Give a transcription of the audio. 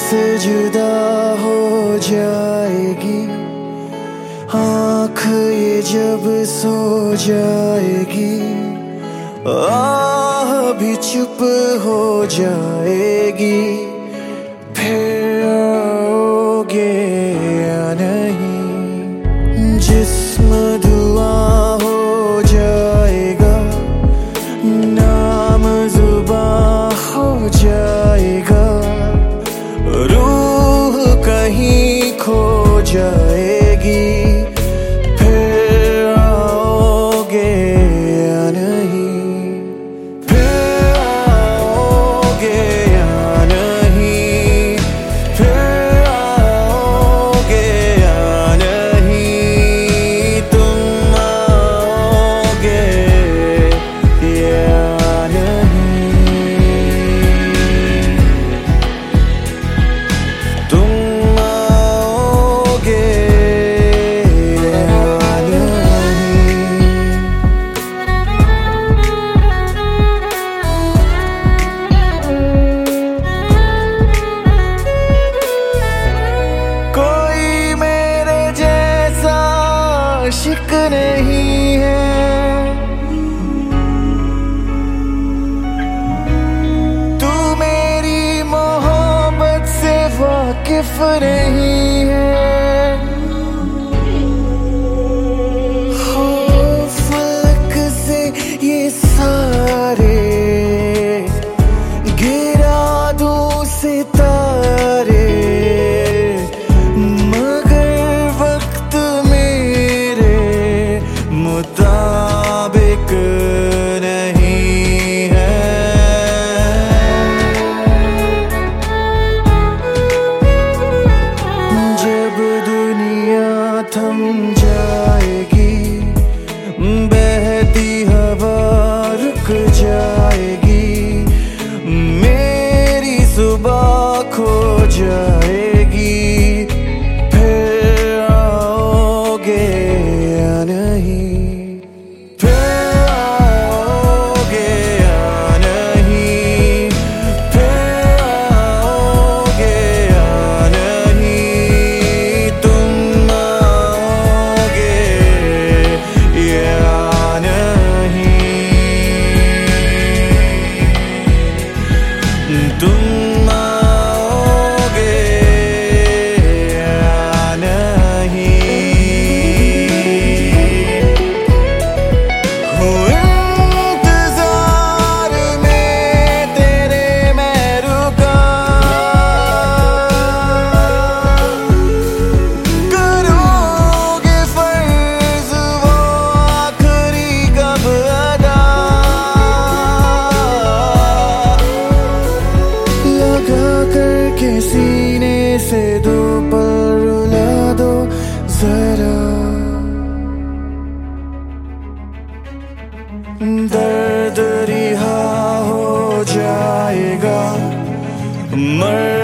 से जुदा हो जाएगी, आँख ये जब सो जाएगी, आह भी चुप हो जाएगी, फिर आओगे या नहीं। जिस्म धुआं हो जाएगा, नाम जुबां हो जाएगा, रूह कहीं खो जाएगी, फिर आओगे या नहीं, फिर आओगे या नहीं, फिर आओगे या नहीं, तुम आओगे या नहीं, तुम आओगे या नहीं। कोई मेरे जैसा आशिक नहीं है, तू मेरी मोहब्बत से वाकिफ नहीं है। हो फलक से ये सारे गिरा दूं सितारे, मगर वक्त मेरे मुताबिक नहीं है। जब दुनिया थम जाएगी, बहती हवा रुक जाएगी, मेरी सुबह खो जाएगी, फिर आओगे या नहीं, फिर आओगे या नहीं, फिर आओगे या नहीं, तुम आओगे या नहीं, तुम आओगे या नहीं। हो इंतजार में तेरे मैं रुका, करोगे फर्ज वो आखिरी कब अदा, लगा करके सीने से दो पल रुला दो जरा, दर्द रिहा हो जाएगा, मर